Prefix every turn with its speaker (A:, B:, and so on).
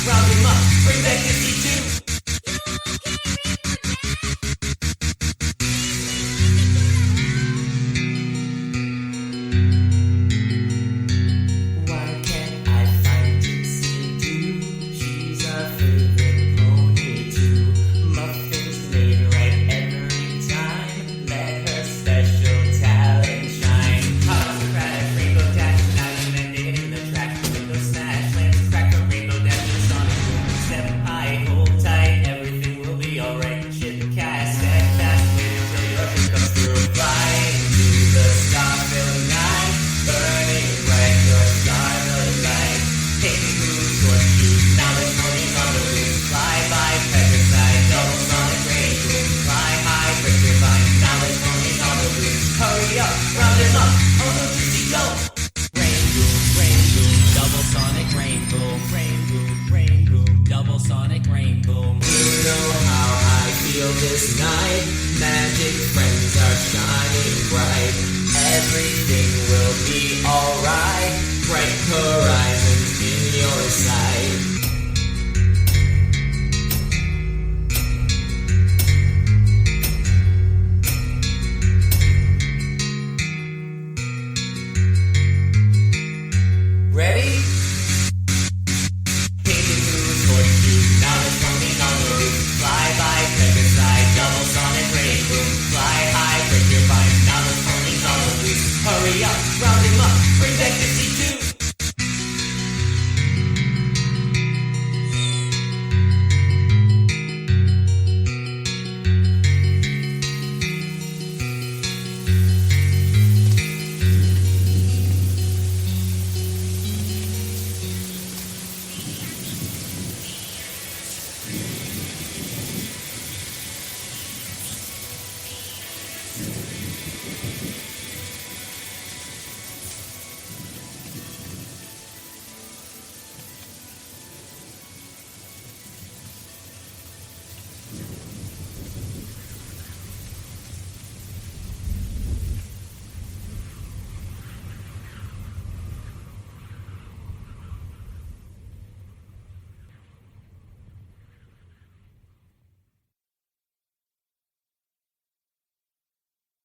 A: round him up, bring back the C2. Why can't I find C2? She's our favorite pony too. Muffins made right every time. Let her special talent shine. Hot crash, rainbow dash, now you landed in the track. Window smash, lens crack a rainbow dash, the sonic boom. Step high, hold tight, everything will be alright. Ship cast, stand fast, wait until your dream comes through. Flying to the star-filled night, burning bright, your star the light. Take me through short shoes, now there's ponies on the loose. Fly by, petrified, double sonic rain boom. Fly high, break your vine, now there's ponies on the loose. Hurry up, round him up, oh no, juicy go. Rain boom, double sonic rain boom. Rain boom, double sonic rain boom. You know how I feel this night. Magic friends are shining bright. Everything will be alright. Bright horizons in your sight. Ready?